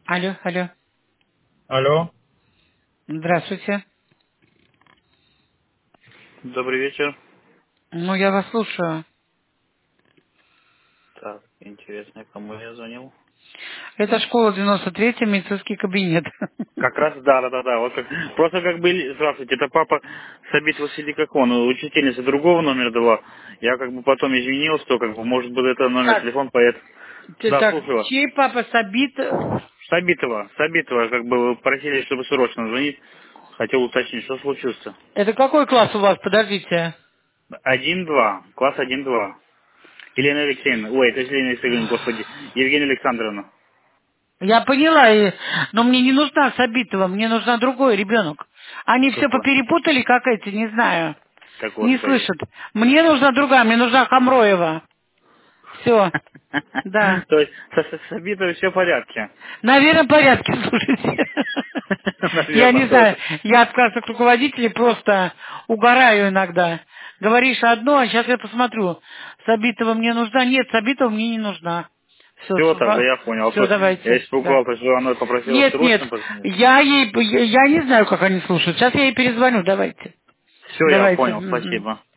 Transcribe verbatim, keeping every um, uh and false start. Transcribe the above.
Алло, алло. Алло. Здравствуйте. Добрый вечер. Ну, я вас слушаю. Так, интересно, кому я звонил? Это школа девяносто три, медицинский кабинет. Как раз, да, да, да, да. Вот как, просто как бы, здравствуйте, это папа Сабит Василий Кокон, учительница другого номера два. Я как бы потом изменил, что как бы, может быть, это номер Так, телефона поэт. ты Да, так, слушаю вас. чей папа Сабит? Сабитова, Сабитова, как бы вы просили, чтобы срочно звонить. Хотел уточнить, что случилось-то. Это какой класс у вас? Подождите. Один-два, класс один-два. Елена Алексеевна, ой, это Елена Алексеевна, господи, Евгения Александровна. Я поняла, и- но мне не нужна Сабитова, мне нужна другой ребенок. Они все Какой? поперепутали, как эти, не знаю. Так, Не господи. слышат. Мне нужна другая, мне нужна Хамроева. Все, да. То есть со, со, с Абитовой все в порядке. Наверное, в порядке, слушайте. Я Наверное, не знаю, тоже. я от классных руководителей просто угораю иногда. Говоришь одно, а сейчас я посмотрю. Сабитова мне нужна? Нет, Сабитова мне не нужна. Все, Все, тогда я понял. А все, то я давайте, да. испугался, что она попросила Нет, нет, срочно позвонить. я ей, я, я не знаю, как они слушают. Сейчас я ей перезвоню, давайте. Все, я Давайте. понял, Мгм. спасибо.